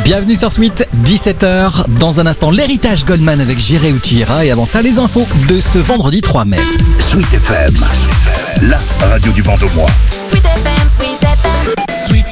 Bienvenue sur Sweet, 17h. Dans un instant, l'héritage Goldman avec J'irai où tu iras. Et avant ça, les infos de ce vendredi 3 mai. Sweet FM, la radio du Vendomois. Sweet FM, Sweet FM. Sweet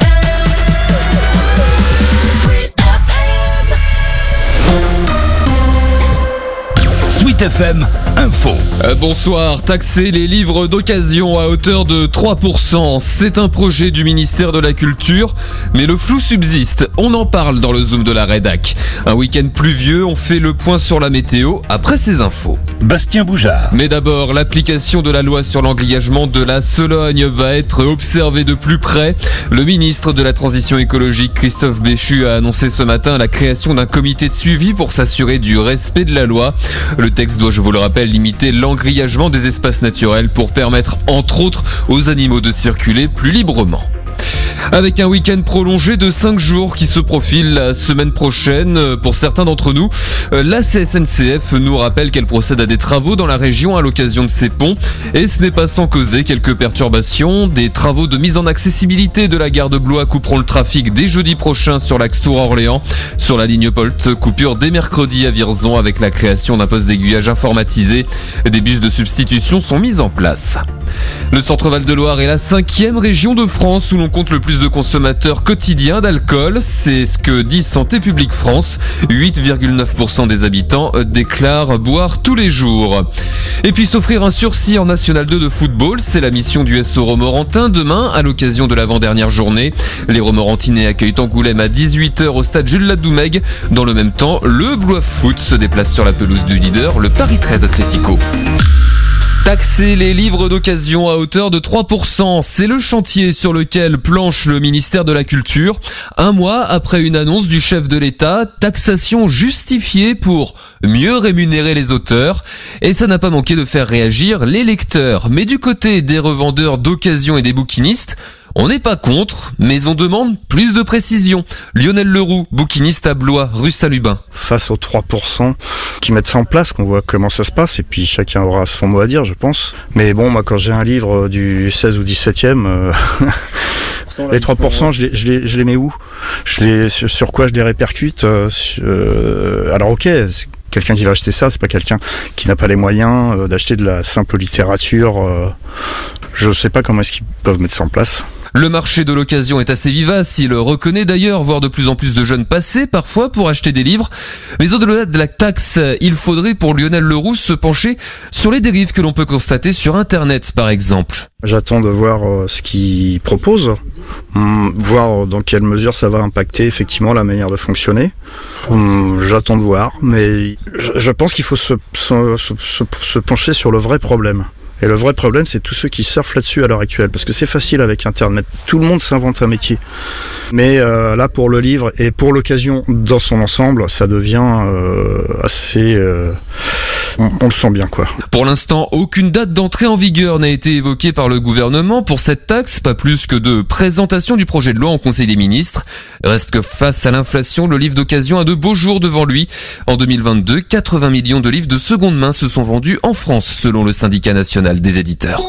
Sweet FM Info. Bonsoir. Taxer les livres d'occasion à hauteur de 3%, c'est un projet du ministère de la Culture, mais le flou subsiste. On en parle dans le Zoom de la rédac. Un week-end pluvieux, on fait le point sur la météo après ces infos. Bastien Boujard. Mais d'abord, l'application de la loi sur l'engrillagement de la Sologne va être observée de plus près. Le ministre de la Transition écologique, Christophe Béchu, a annoncé ce matin la création d'un comité de suivi pour s'assurer du respect de la loi. Le texte doit, je vous le rappelle, limiter l'engrillagement des espaces naturels pour permettre, entre autres, aux animaux de circuler plus librement. Avec un week-end prolongé de 5 jours qui se profile la semaine prochaine, pour certains d'entre nous, la CSNCF nous rappelle qu'elle procède à des travaux dans la région à l'occasion de ces ponts. Et ce n'est pas sans causer quelques perturbations. Des travaux de mise en accessibilité de la gare de Blois couperont le trafic dès jeudi prochain sur l'axe Tours-Orléans. Sur la ligne Polt, coupure dès mercredi à Vierzon avec la création d'un poste d'aiguillage informatisé. Des bus de substitution sont mis en place. Le Centre Val-de-Loire est la 5e région de France où l'on compte le plus de consommateurs quotidiens d'alcool. C'est ce que dit Santé publique France. 8,9% des habitants déclarent boire tous les jours. Et puis s'offrir un sursis en National 2 de football, c'est la mission du SO Romorantin demain à l'occasion de l'avant-dernière journée. Les Romorantinais accueillent Angoulême à 18h au stade Jules Ladoumègue. Dans le même temps, le Blois Foot se déplace sur la pelouse du leader, le Paris 13 Atlético. Taxer les livres d'occasion à hauteur de 3%, c'est le chantier sur lequel planche le ministère de la Culture. Un mois après une annonce du chef de l'État, taxation justifiée pour mieux rémunérer les auteurs. Et ça n'a pas manqué de faire réagir les lecteurs. Mais du côté des revendeurs d'occasion et des bouquinistes, on n'est pas contre, mais on demande plus de précision. Lionel Leroux, bouquiniste à Blois, rue Saint-Lubin. Face aux 3% qui mettent ça en place, qu'on voit comment ça se passe, et puis chacun aura son mot à dire, je pense. Mais bon, moi, quand j'ai un livre du 16 ou 17e, les 3%, je les mets où? Sur quoi je les répercute? Alors ok, c'est quelqu'un qui va acheter ça, c'est pas quelqu'un qui n'a pas les moyens d'acheter de la simple littérature. Je sais pas comment est-ce qu'ils peuvent mettre ça en place. Le marché de l'occasion est assez vivace, il reconnaît d'ailleurs voir de plus en plus de jeunes passer parfois pour acheter des livres. Mais au-delà de la taxe, il faudrait pour Lionel Leroux se pencher sur les dérives que l'on peut constater sur Internet par exemple. J'attends de voir ce qu'ils proposent, voir dans quelle mesure ça va impacter effectivement la manière de fonctionner. J'attends de voir, mais je pense qu'il faut se pencher sur le vrai problème. Et le vrai problème, c'est tous ceux qui surfent là-dessus à l'heure actuelle, parce que c'est facile avec Internet. Tout le monde s'invente un métier. Mais là, pour le livre et pour l'occasion dans son ensemble, ça devient assez... On le sent bien, quoi. Pour l'instant, aucune date d'entrée en vigueur n'a été évoquée par le gouvernement pour cette taxe, pas plus que de présentation du projet de loi en Conseil des ministres. Reste que face à l'inflation, le livre d'occasion a de beaux jours devant lui. En 2022, 80 millions de livres de seconde main se sont vendus en France, selon le syndicat national des éditeurs.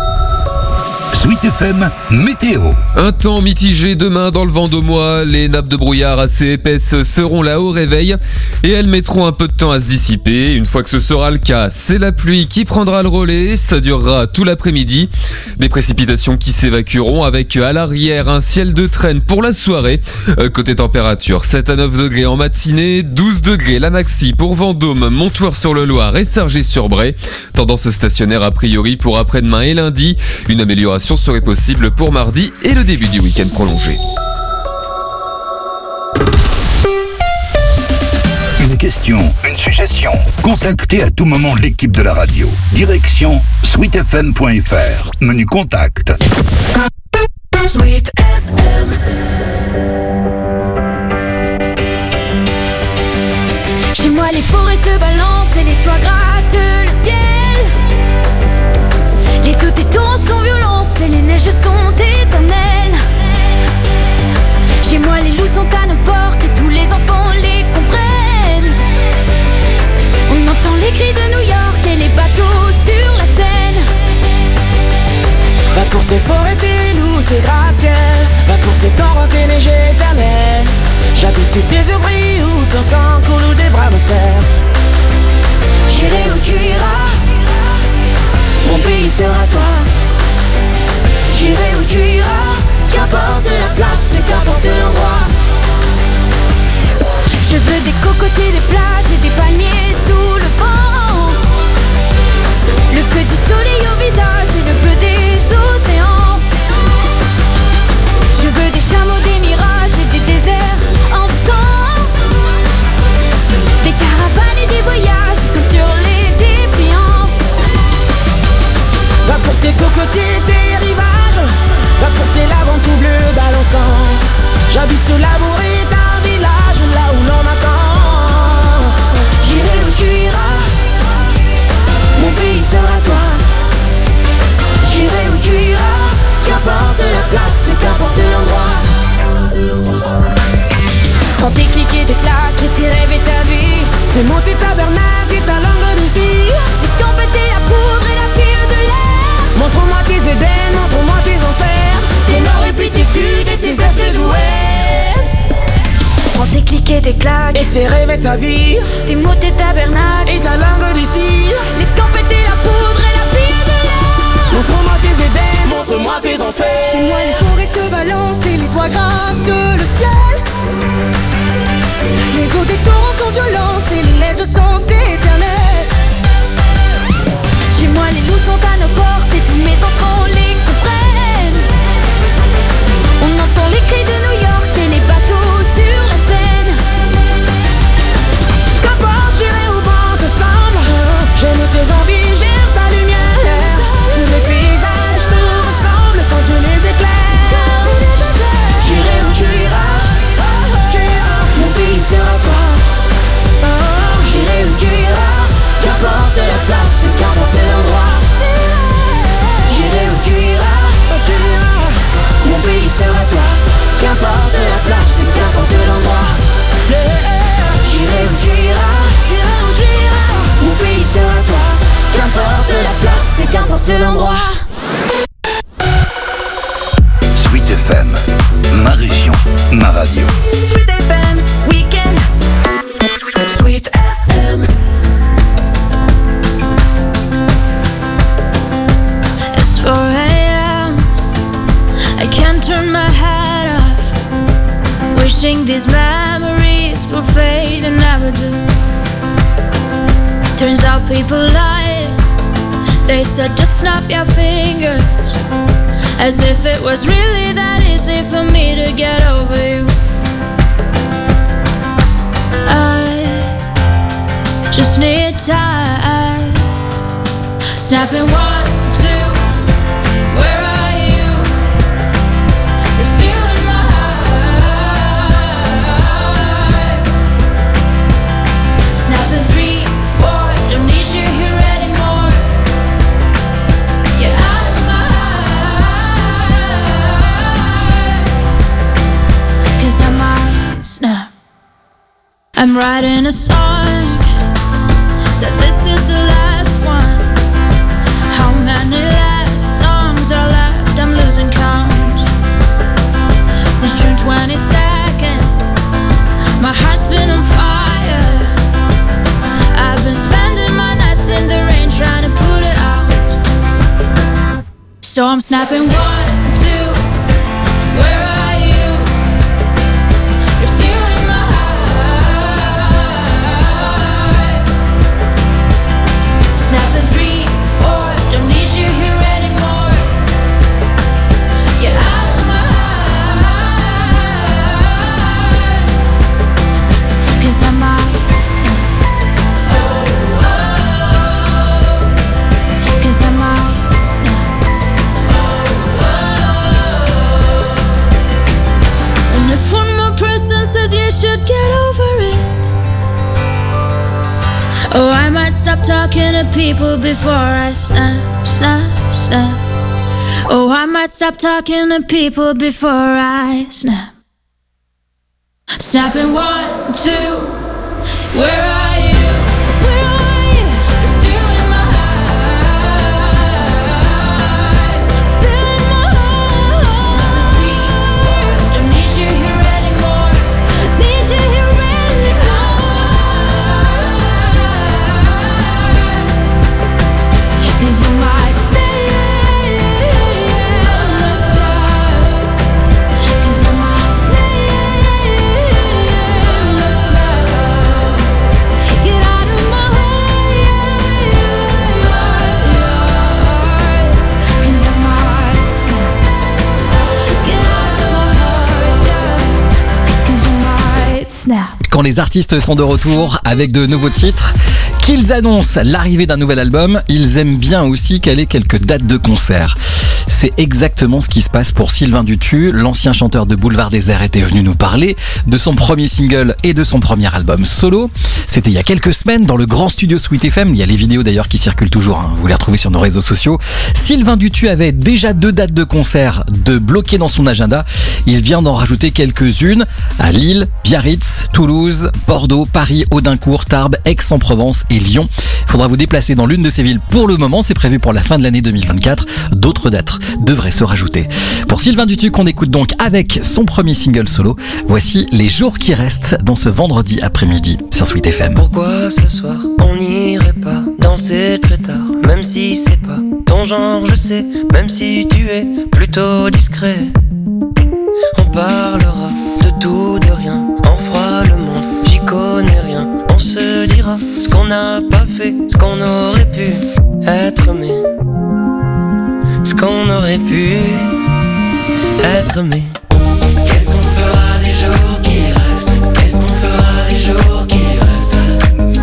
Sweet FM Météo. Un temps mitigé demain dans le Vendomois. Les nappes de brouillard assez épaisses seront là au réveil et elles mettront un peu de temps à se dissiper. Une fois que ce sera le cas, c'est la pluie qui prendra le relais. Ça durera tout l'après-midi. Des précipitations qui s'évacueront avec à l'arrière un ciel de traîne pour la soirée. Côté température, 7 à 9 degrés en matinée, 12 degrés la maxi pour Vendôme, Montoir-sur-le-Loir et Cergy-sur-Bray. Tendance stationnaire a priori pour après-demain et lundi. Une amélioration serait possible pour mardi et le début du week-end prolongé. Une question, une suggestion. Contactez à tout moment l'équipe de la radio. Direction sweetfm.fr. Menu contact. Sweet FM. Chez moi les forêts se balancent et les toits grattent le ciel. Les eaux des torrents sont violents et les neiges sont éternelles. Chez moi les loups sont à nos portes et tous les enfants les comprennent. On entend les cris de New York et les bateaux sur la Seine. Va pour tes forêts, tes loups, tes gratte-ciel. Va pour tes torrents, tes neiges éternelles. J'habite tes yeux brillent où ton sang coule ou des bras me serrent. J'irai où tu iras, Mon pays sera toi. j'irai où tu iras, Qu'importe la place, qu'importe l'endroit. je veux des cocotiers, des plages et des palmiers sous le vent. Le feu du soleil au visage et le bleu des océans. Je veux des chameaux, des mirages et des déserts en temps. Des caravanes et des voyages comme sur les dépliants. Va pour tes cocotiers, tes rivages. Va pour tes lagons tout bleus balançant. J'habite Labouré, un village là où l'on m'attend. J'irai où tu iras, Mon pays sera toi. j'irai où tu iras, Qu'importe la place, qu'importe l'endroit. quand tes clics et tes claques et tes rêves et ta vie. T'es monté tabernacle et ta langue d'ici. Escampetez la poudre et la fille de l'air. Montre-moi tes Éden, montre-moi tes enfers. Tes nord et puis tes sud et tes est d'ouest. Quand tes clics et tes claques, Et tes rêves et ta vie. tes mots, tes tabernacles. Et ta langue d'ici. L'escampetez la poudre et la fille de l'air. Montre-moi tes Éden, montre-moi tes enfers. Chez moi les forêts se balancent et les toits grattent le ciel. Les eaux des torrents sont violentes et les neiges sont éternelles. Chez moi les loups sont à nos portes et tous mes enfants les comprennent. On entend les cris de New York et les bateaux sur la Seine. Qu'importe, j'irai où vent te semble. J'aime tes envies, j'aime ta lumière. Tous les paysages te ressemblent quand je les éclaire. J'irai où tu iras, Mon pays sera toi. j'irai où tu iras, Qu'importe la place, qu'importe l'endroit. j'irai où tu iras, Mon pays sera toi. Qu'importe la place, qu'importe l'endroit. j'irai où tu iras, Mon pays sera toi. Qu'importe la place, qu'importe l'endroit. Sweet FM, ma région, ma radio. Sweet FM, week-end. Sweet FM. It's 4 a.m. I can't turn my head off. Wishing these memories will fade and never do. Turns out people lie. They said just snap your fingers. As if it was really that easy for me to get over you. I just need time. Snapping 1, 2. Where are you? You're still in my heart. Snapping 3, 4. Don't need you here anymore. Get out of my heart. 'Cause I might snap. I'm writing a song. Said this is the last one. How many last songs are left? I'm losing count. Since June 22nd, my heart's been on fire. I've been spending my nights in the rain trying to put it out. So I'm snapping 1, 2. Where are you? You're still in my heart. Snapping 3, 4. Don't need you here anymore. Get out of my heart. 'Cause I might snap. 'Cause I might snap. And if one more person says you should get over it, oh, I might stop talking to people before I snap, snap, snap. Oh, I might stop talking to people before I snap. Snapping 1, 2. Where are you? Where are you? You're still in my heart. Still in my heart. Snapping 3, 4. Don't need you here anymore. Need quand les artistes sont de retour avec de nouveaux titres, qu'ils annoncent l'arrivée d'un nouvel album, ils aiment bien aussi caler quelques dates de concert. C'est exactement ce qui se passe pour Sylvain Dutu. L'ancien chanteur de Boulevard Désert était venu nous parler de son premier single et de son premier album solo. C'était il y a quelques semaines dans le grand studio Sweet FM. Il y a les vidéos d'ailleurs qui circulent toujours, hein. Vous les retrouvez sur nos réseaux sociaux. Sylvain Dutu avait déjà 2 dates de concert de bloquées dans son agenda. Il vient d'en rajouter quelques-unes à Lille, Biarritz, Toulouse, Bordeaux, Paris, Audincourt, Tarbes, Aix-en-Provence et Lyon. Il faudra vous déplacer dans l'une de ces villes pour le moment. C'est prévu pour la fin de l'année 2024. D'autres dates devraient se rajouter. Pour Sylvain Dutu, qu'on écoute donc avec son premier single solo, voici Les jours qui restent dans ce vendredi après-midi sur Sweet FM. Pourquoi ce soir on n'irait pas danser très tard, même si c'est pas ton genre, je sais, même si tu es plutôt discret. On parlera de tout, de rien, on fera le monde, j'y connais rien. On se dira ce qu'on n'a pas fait, ce qu'on aurait pu être, mais ce qu'on aurait pu être, mais qu'est-ce qu'on fera des jours qui restent? Qu'est-ce qu'on fera des jours qui restent?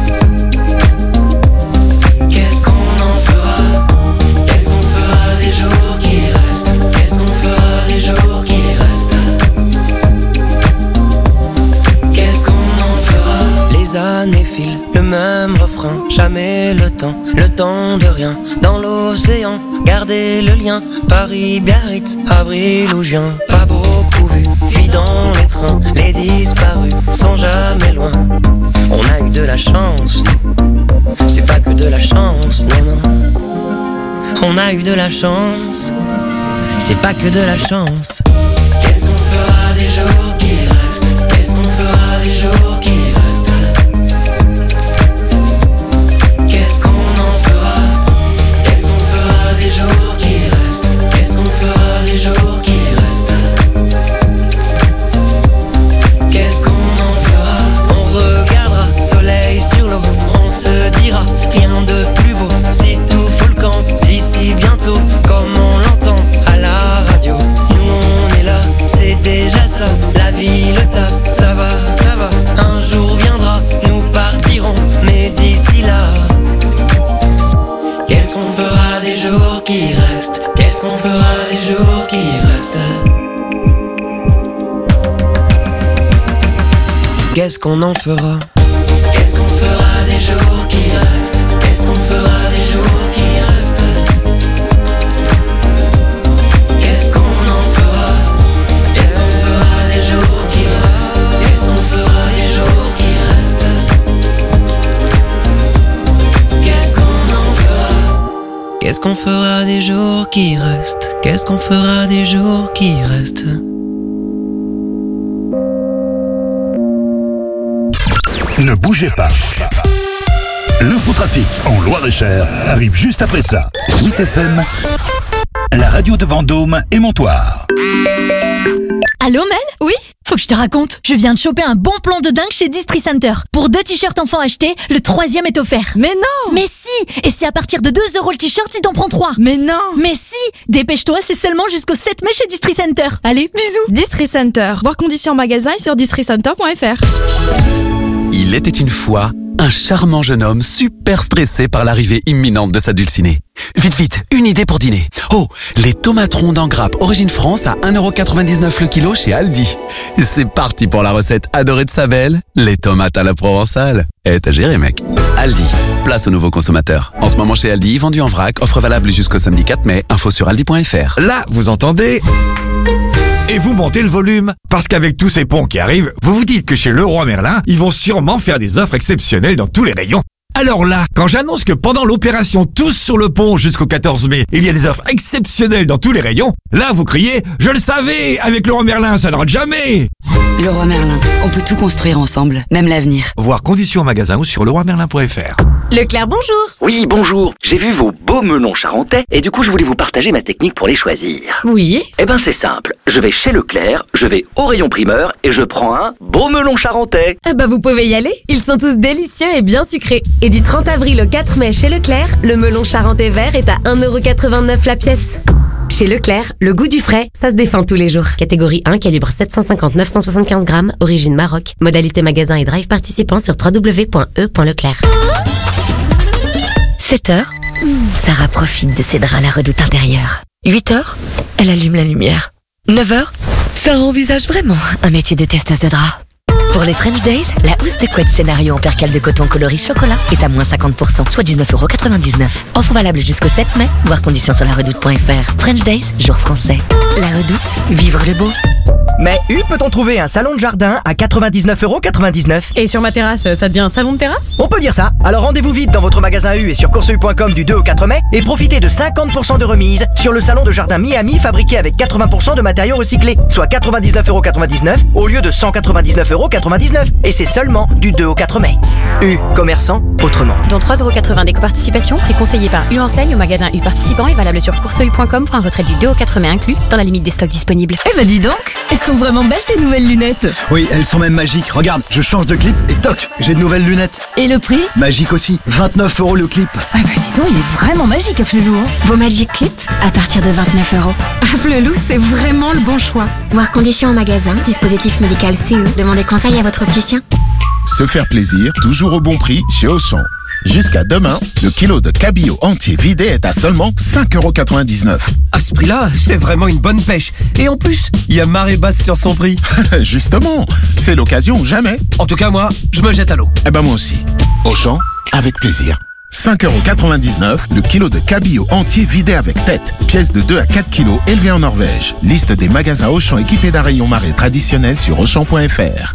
Qu'est-ce qu'on en fera? Qu'est-ce qu'on fera des jours qui restent? Qu'est-ce qu'on fera des jours qui restent? Qu'est-ce qu'on en fera? Les années filent, le même refrain, jamais le temps de rien. Dans l'océan, garder le lien, Paris, Biarritz, avril ou juin. Pas beaucoup vu, puis dans les trains, les disparus sont jamais loin. On a eu de la chance, c'est pas que de la chance, non, non. On a eu de la chance, c'est pas que de la chance. Qu'est-ce qu'on fera des jours qui restent? Qu'est-ce qu'on fera des jours qui restent? Qu'est-ce qu'on en fera? Qu'est-ce qu'on fera des jours qui restent? Qu'est-ce qu'on fera des jours qui restent? Qu'est-ce qu'on en fera? On regardera soleil sur l'eau, on se dira rien de plus beau. Si tout fout le camp d'ici bientôt, comme on l'entend à la radio. Nous on est là, c'est déjà ça. La vie, le taf, ça va, ça va. Un jour viendra, nous partirons, mais d'ici là, qu'est-ce qu'on fera des jours qui restent? Qu'est-ce qu'on fera des jours qui restent? Qu'est-ce qu'on en fera? Qu'est-ce qu'on fera des jours qui restent? Qu'est-ce qu'on fera des jours qui restent? Qu'est-ce qu'on en fera? Qu'est-ce qu'on fera des jours qui restent? Qu'est-ce qu'on fera des jours qui restent? Qu'est-ce qu'on en fera? Qu'est-ce qu'on fera des jours qui restent? Qu'est-ce qu'on fera des jours qui restent? Ne bougez pas. L'infotrafic en Loir-et-Cher arrive juste après ça. Sweet FM, la radio de Vendôme et Montoire. Allô Mel? Oui? Faut que je te raconte. Je viens de choper un bon plan de dingue chez Distri Center. Pour 2 t-shirts enfants achetés, le 3e est offert. Mais non! Mais si! Et c'est à partir de 2 € le t-shirt si t'en prends 3. Mais non! Mais si! Dépêche-toi, c'est seulement jusqu'au 7 mai chez Distri Center. Allez, bisous! Distri Center. Voir conditions en magasin et sur districenter.fr. Il était une fois un charmant jeune homme super stressé par l'arrivée imminente de sa dulcinée. Vite, une idée pour dîner. Oh, les tomates rondes en grappe origine France à 1,99€ le kilo chez Aldi. C'est parti pour la recette adorée de sa belle, les tomates à la provençale. T'as géré mec. Aldi, place aux nouveaux consommateurs. En ce moment chez Aldi, vendu en vrac, offre valable jusqu'au samedi 4 mai, info sur aldi.fr. Là, vous entendez ? Et vous montez le volume, parce qu'avec tous ces ponts qui arrivent, vous vous dites que chez Leroy Merlin, ils vont sûrement faire des offres exceptionnelles dans tous les rayons. Alors là, quand j'annonce que pendant l'opération Tous sur le pont jusqu'au 14 mai, il y a des offres exceptionnelles dans tous les rayons, là vous criez « Je le savais, avec Leroy Merlin, ça ne rate jamais !» Leroy Merlin, on peut tout construire ensemble, même l'avenir. Voir conditions en magasin ou sur leroymerlin.fr. Leclerc, bonjour. Oui, bonjour. J'ai vu vos beaux melons charentais et du coup je voulais vous partager ma technique pour les choisir. Oui. Eh ben c'est simple. Je vais chez Leclerc, je vais au rayon primeur et je prends un beau melon charentais. Ah bah vous pouvez y aller. Ils sont tous délicieux et bien sucrés. Et du 30 avril au 4 mai chez Leclerc, le melon charentais vert est à 1,89€ la pièce. Chez Leclerc, le goût du frais, ça se défend tous les jours. Catégorie 1, calibre 750-975 grammes, origine Maroc. Modalité magasin et drive participant sur www.e.leclerc. 7h, Sarah profite de ses draps à la redoute intérieure. 8h, elle allume la lumière. 9h, Sarah envisage vraiment un métier de testeuse de draps. Pour les French Days, la housse de couette scénario en percale de coton coloris chocolat est à moins 50%, soit 19,99€. Offre valable jusqu'au 7 mai, voir conditions sur laredoute.fr. French Days, jour français. La Redoute, vivre le beau. Mais peut-on trouver un salon de jardin à 99,99€? Et sur ma terrasse, ça devient un salon de terrasse? On peut dire ça. Alors rendez-vous vite dans votre magasin U et sur courseu.com du 2 au 4 mai et profitez de 50% de remise sur le salon de jardin Miami fabriqué avec 80% de matériaux recyclés, soit 99,99€ au lieu de 199,99€. Et c'est seulement du 2 au 4 mai. U, commerçant autrement. Dont 3,80€ d'éco-participation, prix conseillé par U Enseigne au magasin U participant et valable sur courseu.com pour un retrait du 2 au 4 mai inclus dans la limite des stocks disponibles. Eh ben dis donc, elles sont vraiment belles tes nouvelles lunettes. Oui, elles sont même magiques. Regarde, je change de clip et toc, j'ai de nouvelles lunettes. Et le prix? Magique aussi, 29€ le clip. Ah bah dis donc, il est vraiment magique Afflelou. Vos Magic Clips à partir de 29€. Afflelou, c'est vraiment le bon choix. Voir conditions en magasin, dispositif médical CE. Demandez conseil à votre opticien. Se faire plaisir, toujours au bon prix chez Auchan. Jusqu'à demain, le kilo de cabillaud entier vidé est à seulement 5,99€. À ce prix-là, c'est vraiment une bonne pêche. Et en plus, il y a marée basse sur son prix. Justement, c'est l'occasion ou jamais. En tout cas, moi, je me jette à l'eau. Eh ben moi aussi. Auchan, avec plaisir. 5,99€ le kilo de cabillaud entier vidé avec tête. Pièce de 2 à 4 kilos élevée en Norvège. Liste des magasins Auchan équipés d'un rayon marée traditionnel sur Auchan.fr.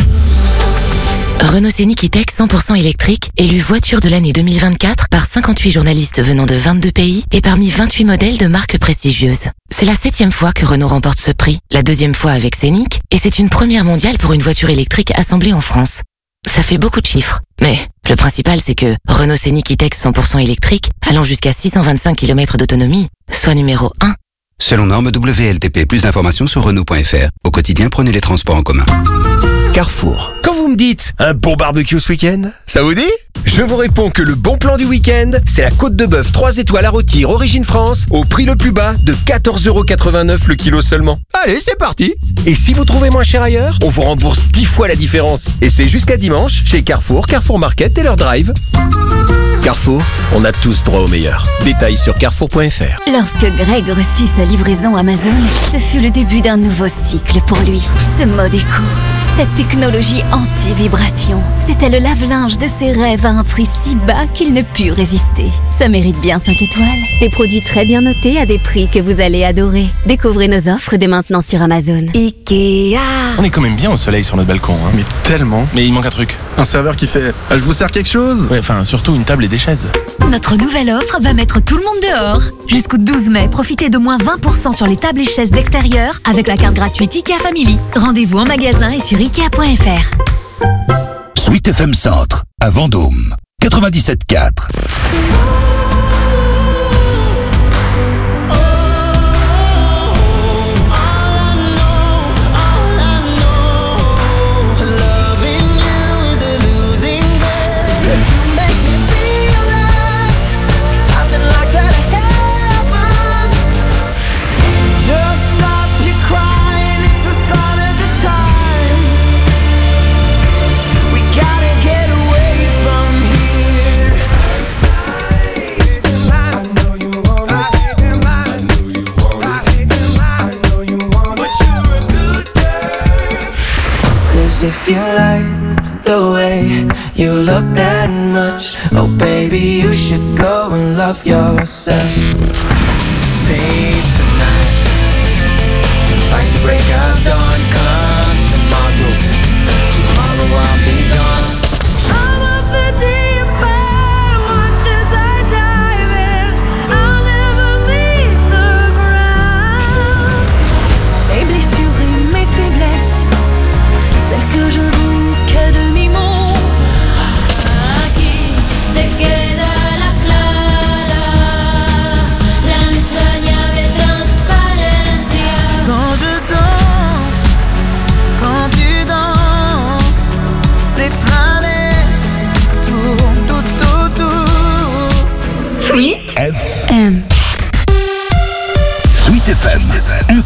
Renault Scénic E-Tech 100% électrique, élu voiture de l'année 2024 par 58 journalistes venant de 22 pays et parmi 28 modèles de marques prestigieuses. C'est la 7e fois que Renault remporte ce prix, la 2e fois avec Scénic, et c'est une première mondiale pour une voiture électrique assemblée en France. Ça fait beaucoup de chiffres, mais le principal c'est que Renault Scénic E-Tech 100% électrique, allant jusqu'à 625 km d'autonomie, soit numéro 1. Selon norme WLTP, plus d'informations sur Renault.fr. Au quotidien, prenez les transports en commun. Carrefour. Quand vous me dites un bon barbecue ce week-end, ça vous dit? Je vous réponds que le bon plan du week-end, c'est la côte de bœuf 3 étoiles à rôtir origine France au prix le plus bas de 14,89€ le kilo seulement. Allez, c'est parti. Et si vous trouvez moins cher ailleurs, on vous rembourse 10 fois la différence. Et c'est jusqu'à dimanche chez Carrefour, Carrefour Market et leur drive. Carrefour, on a tous droit au meilleur. Détails sur carrefour.fr. Lorsque Greg reçut sa livraison Amazon, ce fut le début d'un nouveau cycle pour lui. Ce mode éco, cette technologie anti-vibration, c'était le lave-linge de ses rêves à un prix si bas qu'il ne put résister. Ça mérite bien 5 étoiles. Des produits très bien notés à des prix que vous allez adorer. Découvrez nos offres dès maintenant sur Amazon. Ikea. On est quand même bien au soleil sur notre balcon, hein. Mais tellement. Mais il manque un truc. Un serveur qui fait « Je vous sers quelque chose ?» Ouais, enfin, surtout une table et des chaises. Notre nouvelle offre va mettre tout le monde dehors. Jusqu'au 12 mai, profitez de moins 20% sur les tables et chaises d'extérieur avec la carte gratuite Ikea Family. Rendez-vous en magasin et sur Ikea.fr. Sweet FM Centre, à Vendôme, 97.4. If you like the way you look that much, oh baby, you should go and love yourself. Save tonight and fight the break of dawn. Come tomorrow, tomorrow I'll be gone. Out of the deep end, watch as I dive in. I'll never meet the ground. Mes blessures et mes faiblesses, celle que je vous qu'à demi-monde. Aquí se queda la clara, la entrañable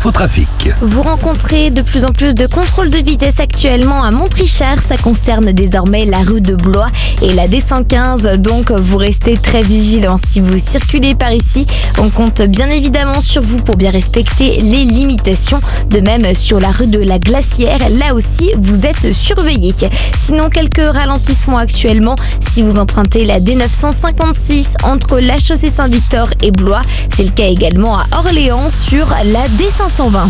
Infotrafic. Vous rencontrez de plus en plus de contrôles de vitesse actuellement à Montrichard. Ça concerne désormais la rue de Blois et la D115. Donc vous restez très vigilants si vous circulez par ici. On compte bien évidemment sur vous pour bien respecter les limitations. De même sur la rue de la Glacière, là aussi vous êtes surveillés. Sinon quelques ralentissements actuellement si vous empruntez la D956 entre la chaussée Saint-Victor et Blois. C'est le cas également à Orléans sur la D520.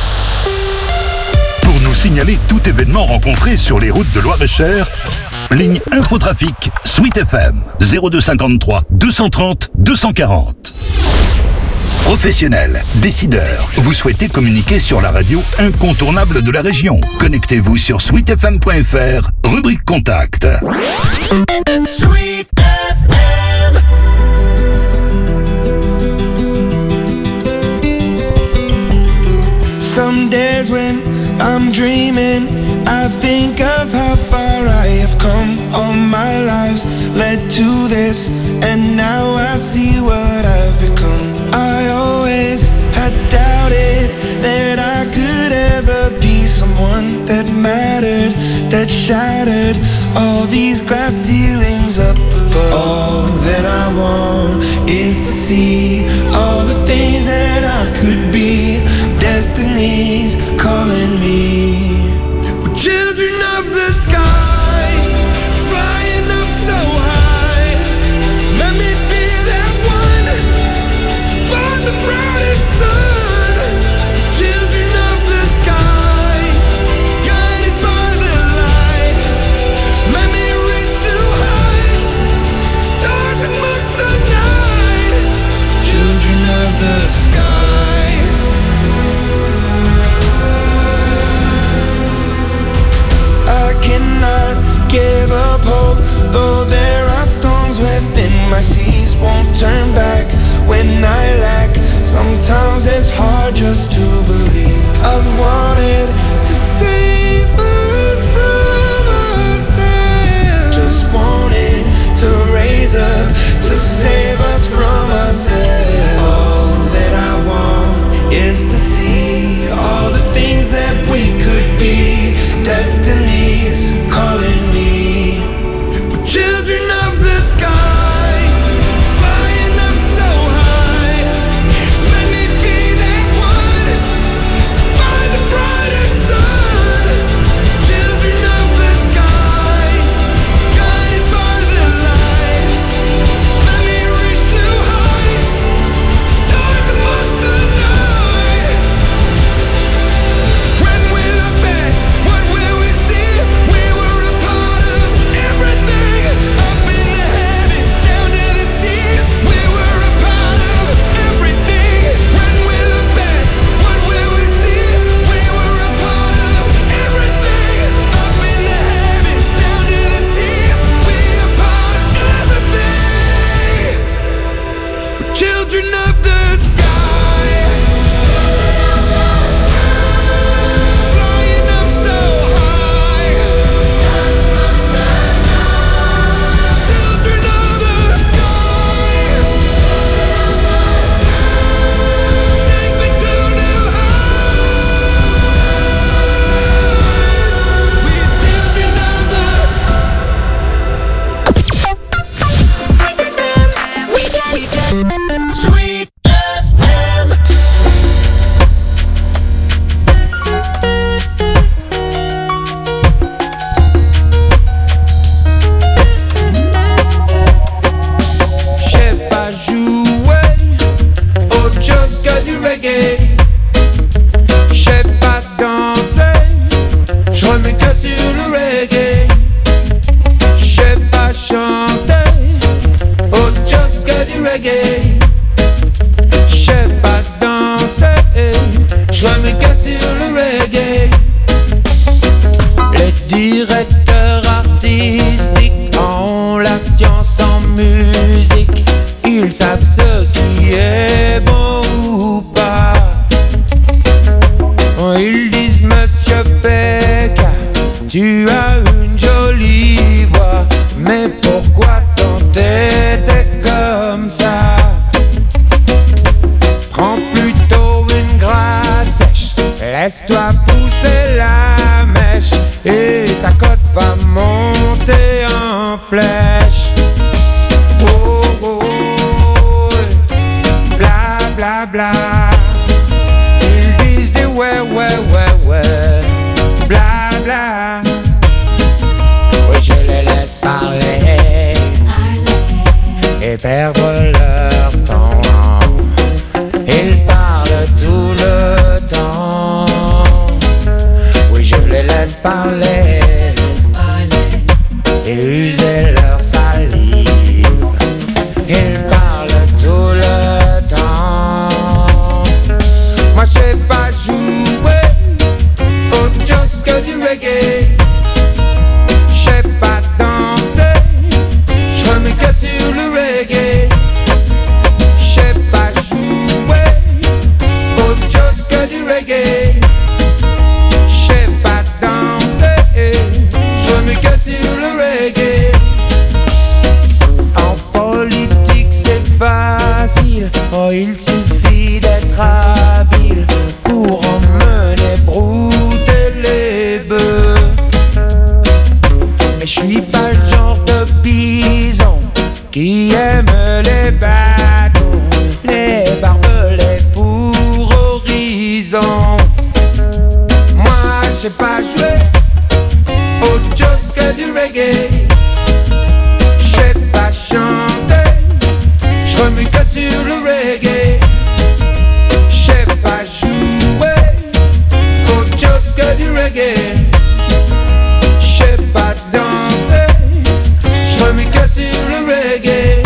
Pour nous signaler tout événement rencontré sur les routes de Loir-et-Cher, ligne Infotrafic Sweet FM 0253 230 240. Professionnels, décideurs, vous souhaitez communiquer sur la radio incontournable de la région. Connectez-vous sur sweetfm.fr, rubrique contact. Sweet FM. Some days when I'm dreaming, I think of how far I have come. All my lives led to this, and now I see what I've become. I always had doubted that I could ever be someone that mattered, that shattered all these glass ceilings up above. All that I want is to see all the things that I could be. Destiny's calling me. We're children of the sky, flying up so high. Let me be that one to find the brightest sun. Children of the sky, guided by the light. Let me reach new heights, stars amongst the night. Children of the sky. Give up hope, though there are storms within my seas. Won't turn back when I lack. Sometimes it's hard just to believe. I've wanted to save us from ourselves. Just wanted to raise up to save us from ourselves. All that I want is to see all the things that we could be. Destiny's calling me. We're children of the sky, flying up so high. Let me be that one to find the brightest sun. Children of the sky, guided by the light. Let me reach new heights, stars amongst the night. When we look back, what will we see? We were a part of everything, up in the heavens, down to the seas. We were a part of everything. When we look back, what will we see? We were a part of everything, up in the heavens, down to the seas. We a part of everything. We're children of the sky, flying up so high. Children of the sky, take me to new heights. We're children of the Sweet FM Weekend. Sweet FM. J'sais pas jouer au jazz du reggae. J'sais pas danser, j'remets que sur le reggae. J'sais pas chanter au jazz du reggae. J'sais pas danser, j'remets que sur le reggae. Les directeurs artistiques ont la science en musique. Ils savent ce qui est bon ou pas. Ils disent Monsieur Beck, tu as une jolie voix, mais pourquoi t'entêter comme ça? Prends plutôt une gratte Laisse-toi pousser la mèche et ta cote va monter en flèche. Oh, oh, oh, bla bla bla. Ils disent des ouais, bla bla. Oui, je les laisse parler et perdre leur temps. Ils parlent tout le temps. Oui, je les laisse parler et user leur salive. Ils parlent tout le temps. Moi, je sais pas jouer autre chose que du reggae. Je sais pas danser, je remets que sur le reggae. Du reggae, j'sais pas danser, je me casse sur le reggae. En politique c'est facile, oh il suffit d'être habile pour emmener brouter les bœufs. Mais j'suis pas le genre de bison qui aime les bâtons, les barbelés pour horizon. Moi j'ai pas joué autre chose que du reggae. J'ai pas chanté, j'remue que sur le reggae. J'ai pas joué autre chose que du reggae. J'ai pas dansé, j'remue que sur le reggae.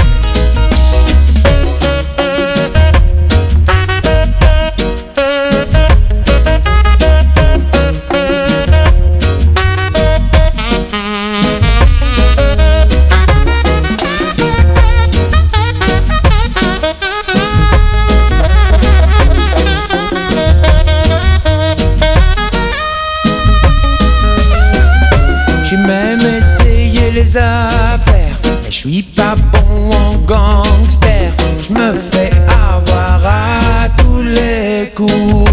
Affaires, mais je suis pas bon en gangster. Je me fais avoir à tous les coups.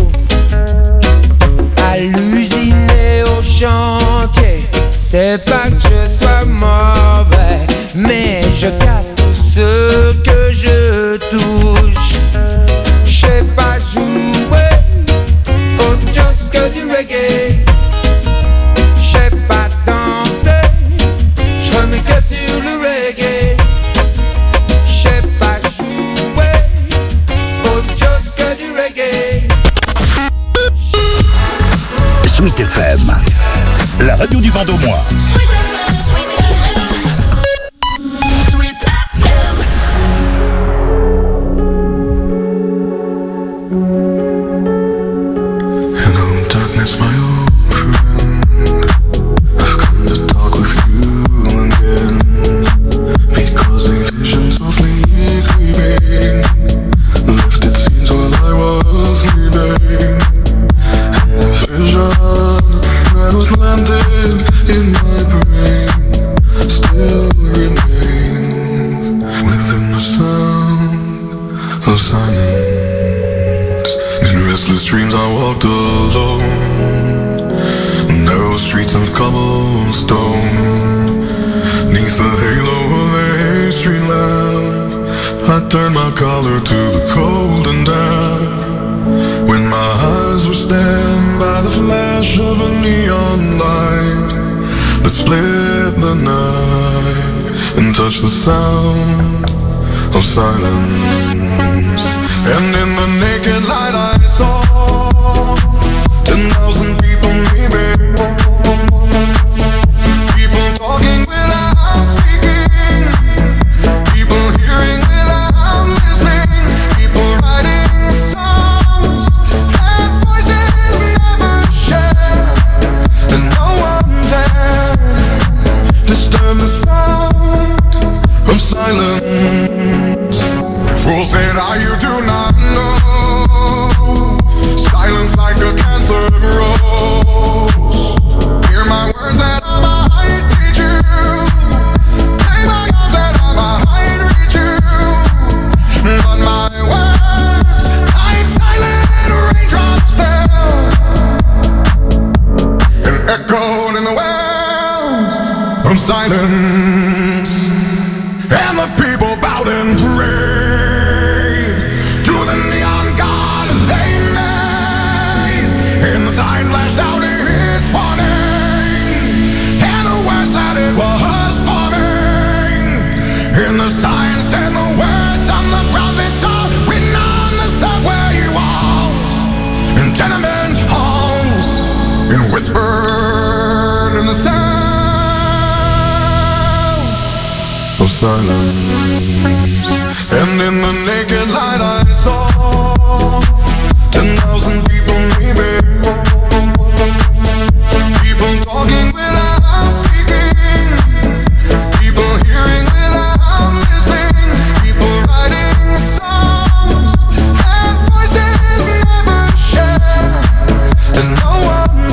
À l'usine et au chantier, c'est pas que je sois mauvais, mais je casse tout ce que je touche. Je sais pas jouer autre chose que du reggae. Je sais pas danser, j'remets que sur le reggae. J'sais pas jouer autre chose que du reggae. Sweet FM, la radio du Vendômois. Hello darkness, my old friend. I've come to talk with you again, because a vision softly creeping left its scenes while I was sleeping. And the vision that was planted in my brain still remains within the sound of silence. In restless dreams I walked alone, narrow streets of cobblestone. Neath the halo of a street lamp, I turned my collar to the cold and damp. When my eyes were stabbed by the flash of a neon light that split the night and touched the sound of silence. And in the naked light I saw 10,000 people maybe, people talking without speaking, people hearing without listening, people writing songs that voices never share, and no one dared disturb the sound of silence. Fool said, you do not know of silence. And the people bowed and prayed to the neon god they made. And the sign flashed out its warning, and the words that it was forming. And the sign said the words on the prophets are written on the subway walls and tenement halls, and whispered in the sound of silence. And in the naked light I saw 10,000 people, maybe people talking without speaking, people hearing without listening, people writing songs that voices never share, and no one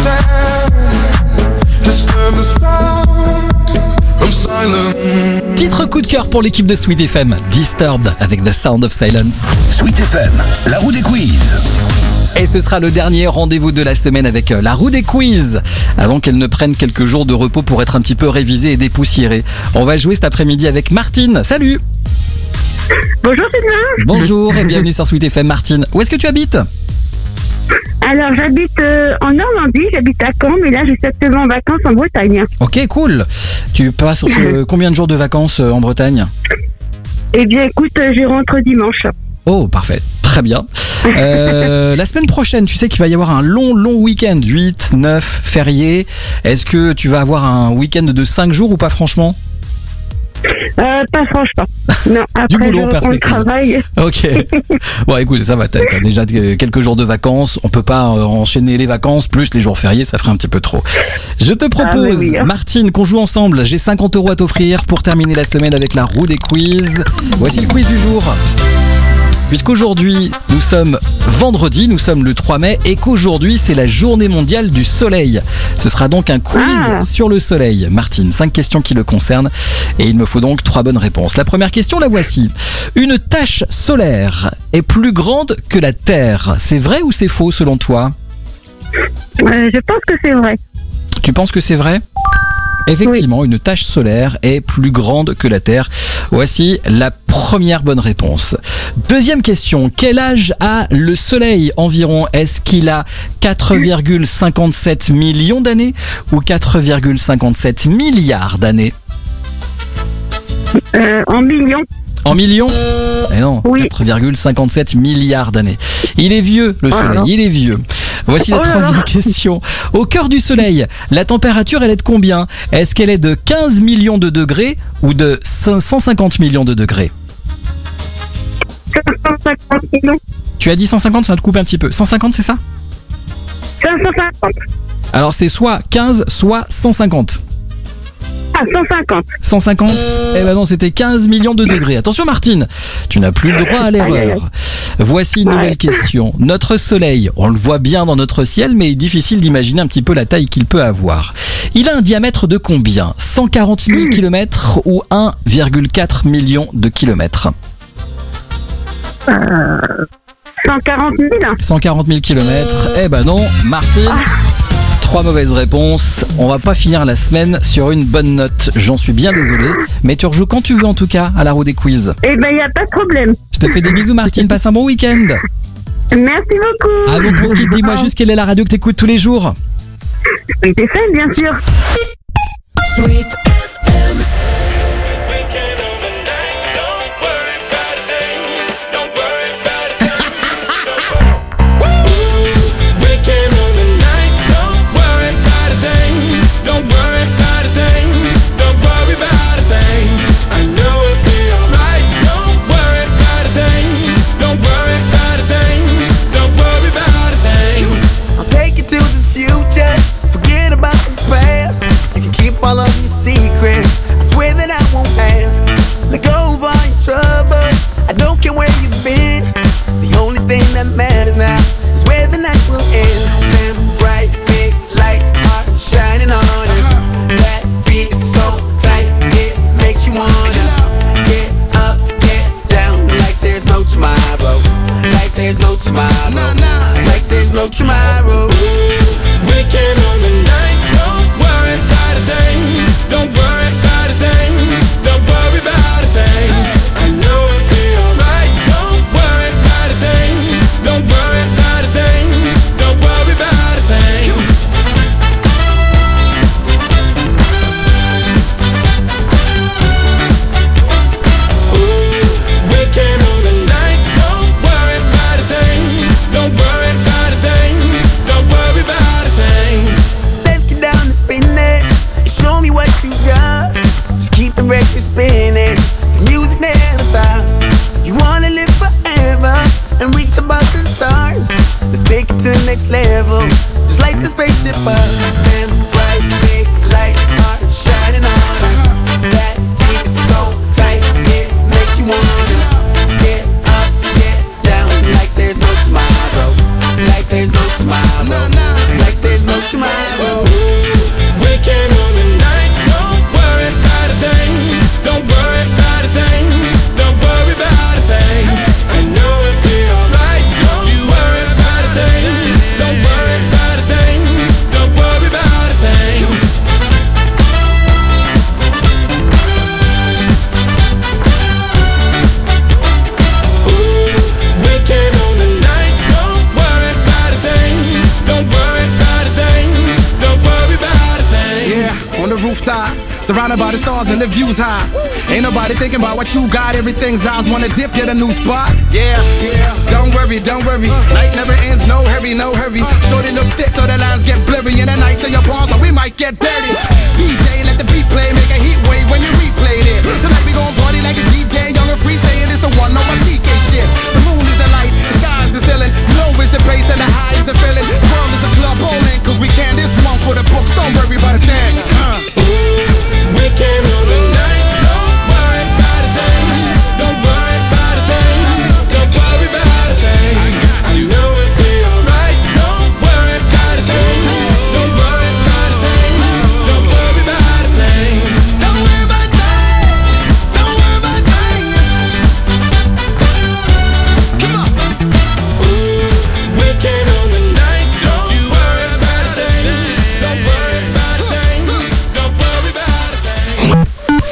dared disturb the sound of silence. Titre coup de cœur pour l'équipe de Sweet FM, Disturbed avec The Sound of Silence. Sweet FM, la roue des quiz. Et ce sera le dernier rendez-vous de la semaine avec la roue des quiz, avant qu'elle ne prenne quelques jours de repos pour être un petit peu révisée et dépoussiérée. On va jouer cet après-midi avec Martine. Salut. Bonjour Sylvain. Bonjour et bienvenue sur Sweet FM. Martine, où est-ce que tu habites ? Alors j'habite en Normandie, j'habite à Caen, mais là je suis actuellement en vacances en Bretagne. Ok, cool. Tu passes combien de jours de vacances en Bretagne ? Eh bien écoute, je rentre dimanche. Oh, parfait. Très bien. La semaine prochaine, tu sais qu'il va y avoir un long week-end, 8, 9, férié. Est-ce que tu vas avoir un week-end de 5 jours ou pas franchement ? Pas franchement. Non, après du boulot je en reprends le perspective. travail. Ok. Bon, écoute, ça va. T'as déjà quelques jours de vacances. On peut pas enchaîner les vacances plus les jours fériés, ça ferait un petit peu trop. Je te propose, oui, hein. Martine, qu'on joue ensemble. J'ai 50 € à t'offrir pour terminer la semaine avec la roue des quiz. Voici le quiz du jour. Puisqu'aujourd'hui, nous sommes vendredi, nous sommes le 3 mai, et qu'aujourd'hui, c'est la journée mondiale du soleil. Ce sera donc un quiz sur le soleil. Martine, 5 questions qui le concernent, et il me faut donc 3 bonnes réponses. La première question, la voici. Une tache solaire est plus grande que la Terre. C'est vrai ou c'est faux selon toi ? Je pense que c'est vrai. Tu penses que c'est vrai ? Effectivement, une tache solaire est plus grande que la Terre. Voici la première bonne réponse. Deuxième question. Quel âge a le Soleil environ ? Est-ce qu'il a 4,57 millions d'années ou 4,57 milliards d'années ? En millions. En millions ? Eh non, Oui. 4,57 milliards d'années. Il est vieux, le Soleil, il est vieux. Voici la troisième question. Au cœur du Soleil, la température, elle est de combien ? Est-ce qu'elle est de 15 millions de degrés ou de 150 millions de degrés ? 150 millions. Tu as dit 150, ça te coupe un petit peu. 150, c'est ça ? 550. Alors c'est soit 15, soit 150. Ah, 150. 150 ? Eh ben non, c'était 15 millions de degrés. Attention Martine, tu n'as plus le droit à l'erreur. Voici une nouvelle question. Notre soleil, on le voit bien dans notre ciel, mais il est difficile d'imaginer un petit peu la taille qu'il peut avoir. Il a un diamètre de combien ? 140 000 km ou 1,4 million de kilomètres ? 140 000. 140 000 km. Eh ben non, Martine. 3 mauvaises réponses. On va pas finir la semaine sur une bonne note. J'en suis bien désolé. Mais tu rejoues quand tu veux en tout cas à la roue des quiz. Eh ben, il n'y a pas de problème. Je te fais des bisous Martine. Passe un bon week-end. Merci beaucoup. Avant qu'on se quitte, dis-moi juste quelle est la radio que t'écoutes tous les jours. Sweet FM, bien sûr. Sweet FM. All of your secrets The spaceship up and bright, big lights are shining on us. That beat is so tight, it makes you wanna get up, get down, like there's no tomorrow, like there's no tomorrow, like there's no tomorrow. Weekend on the night, don't worry about a thing, don't worry about a thing, don't worry about a thing. I know it'll be alright, don't you worry about a thing, don't worry about a thing, don't worry about a thing. Weekend on the night, don't worry about a thing, don't worry about a thing, don't worry about a thing. Yeah, on the rooftop, surrounded by the stars and the view's high. Ain't nobody thinking about what you got, everything's eyes. Wanna dip, get a new spot. Yeah, don't worry, night never ends, no hurry, no hurry. Shorty look thick so the lines get blurry. And the nights in your palms, so we might get dirty. DJ, let the beat play, make a heat wave when you replay this. Tonight we gon' party like it's DJ, young and free, saying it's the one on my CK shit. The moon is the light, the sky is the ceiling, low is the bass and the high is the feeling. The world is a club bowling, cause we can this one for the books, don't worry about a thing. Weekend on the night, don't worry about a thing, don't worry about a thing, don't worry about a thing. I know it'll be alright, don't worry about a thing, don't worry about a thing, don't worry about a thing, don't worry about a thing, don't worry about a thing. Come on. Weekend on the night, don't you worry about a thing, don't worry about a thing, don't worry about a thing.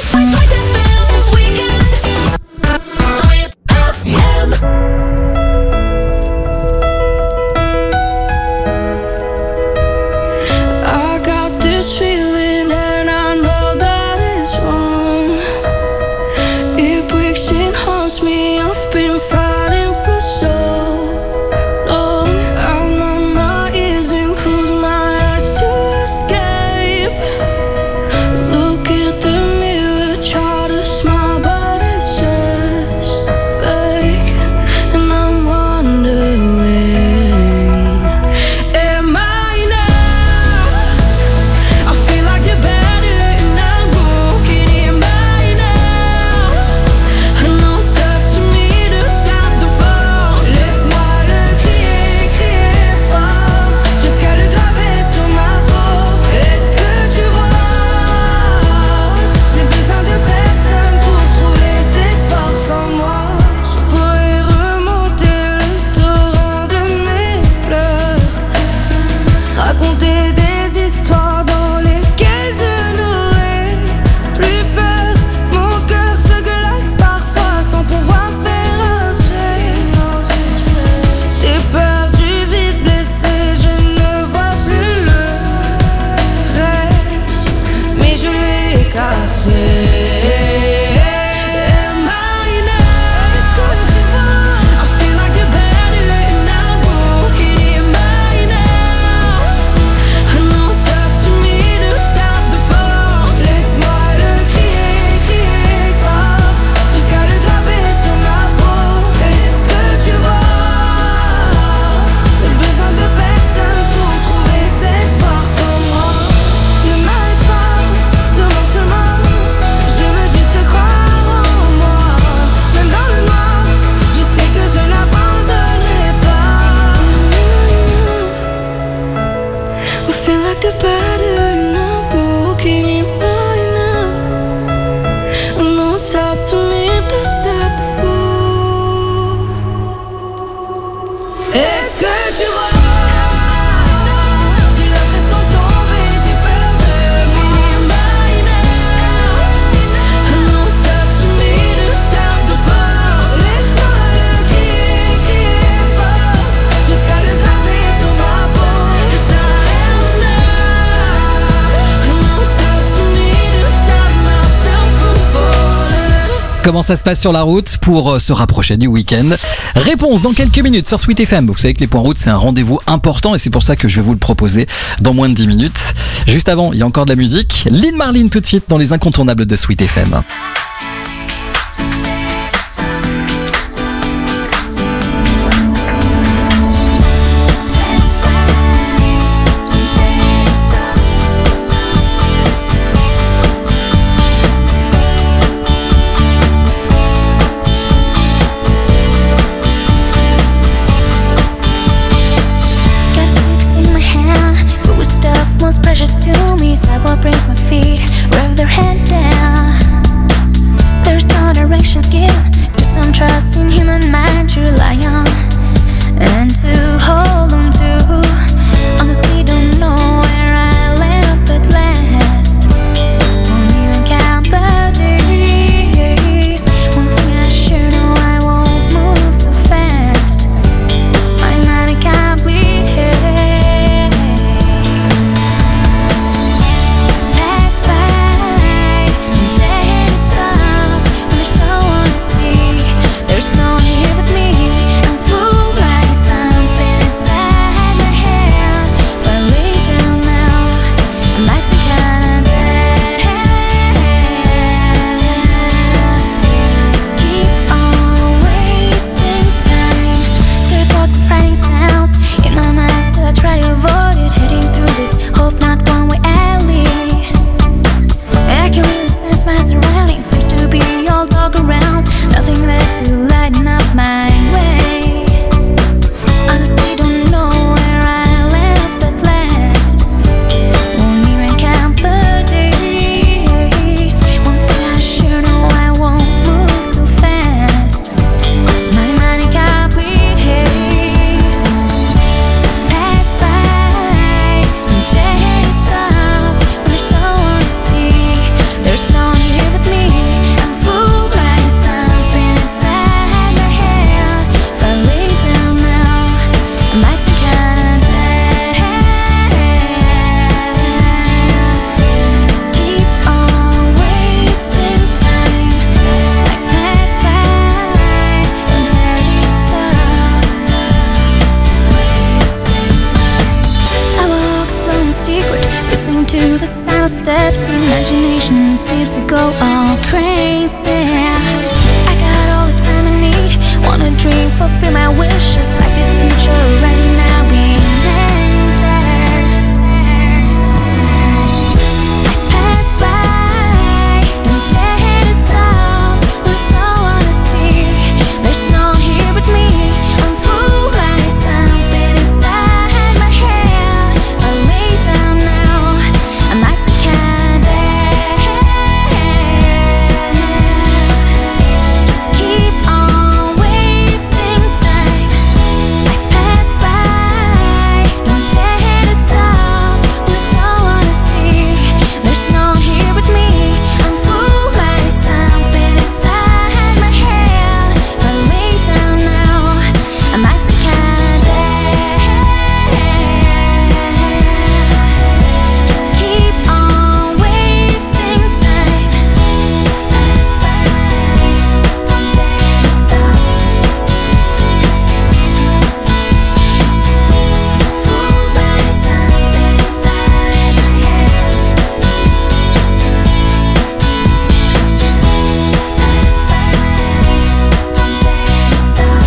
I got this feeling and I know that it's wrong. It breaks and haunts me. I've been fighting for so long. I numb my ears and close my eyes to escape. Look at the mirror, try to smile, but it's just fake. And I'm wondering, am I enough? I feel like the better and I'm broken. Am I enough? I know it's up to me to stop the fall. Laisse-moi le crier, crier fort, jusqu'à le graver sur ma peau. Est-ce que tu vois? Je n'ai besoin de personne pour trouver cette force en moi. Je pourrais remonter le torrent de mes pleurs, raconter des histoires dans lesquelles je n'aurais plus peur. Mon cœur se glace parfois sans pouvoir faire un geste. J'ai peur du vide blessé, je ne vois plus le reste, mais je l'ai caché. Am I enough? Est-ce que tu vois? I feel like the better and I'm broken. Am I enough? I know it's up to me to stop the force. Laisse-moi le crier, crier fort, jusqu'à le graver sur ma peau. Est-ce que tu vois? J'ai besoin de personne pour trouver cette force en moi. Ne m'arrête pas sur mon chemin, je veux juste croire en moi. Même dans le noir, je sais que je n'abandonnerai pas. I feel like the better and I'm broken. Am I enough? I know it's up to me to stop the fall. Est-ce que tu vois? J'ai l'impression de tomber, j'ai peur de mourir. Am I enough? I know it's up to me to stop the fall. Laisse-moi le crier, crier fort, jusqu'à le graver sur ma peau. Yes, I am enough. I know it's up to me to stop myself from falling. Comment ça se passe sur la route pour se rapprocher du week-end? Réponse dans quelques minutes sur Sweet FM. Vous savez que les points route, c'est un rendez-vous important et c'est pour ça que je vais vous le proposer dans moins de 10 minutes. Juste avant, il y a encore de la musique. Lynn Marlin tout de suite dans les incontournables de Sweet FM. most precious to me. Sidewalk brings my feet, rev their head down. There's no direction given, just some trust in human mind to rely on and to hold on to. Honestly, don't know where I land up at last. Won't even count the days. One thing I sure know, I won't move so fast. My mind it can't bleed haze. Pass by, don't dare to stop when there's someone to see. There's no one here but me. I'm fooled by something inside my head. If I lay down now, I might think I'm dead. Keep on wasting time. Scared thoughts and frightening sounds in my mind, still I try to avoid it. Heading through this hope not one-way alley. I can really sense my surroundings. Seems to be all talk around. Nothing there to lighten up my way. Honestly, don't know where I land up at last. Won't even count the days. One thing I sure know, I won't move so fast. My mind it can't bleed haze. Pass by, don't dare to stop when there's someone to see. There's no one here but me. I'm fooled by something inside my head. If I lay down now, I might think I'm dead. Keep on wasting time. I pass by, don't dare to stop. Wasting time. I walk slow in secret, listening to the sound of steps. Imagination seems to go all crazy. I got all the time I need. Wanna dream, fulfill my wishes, like this future already now being entered. I pass by, don't dare to stop. There's someone to see. There's no one here but me. I'm fooled by something inside my head. If I lay down now, I might think I'm dead. Just keep on wasting time. I pass by, don't dare to stop. There's someone to see. There's no one here but me. I'm fooled by something inside my head. If I lay down now, I might think I'm dead. Just keep on wasting time. Pass by, don't dare to stop. Fooled by something inside my head. Pass by, don't dare to stop.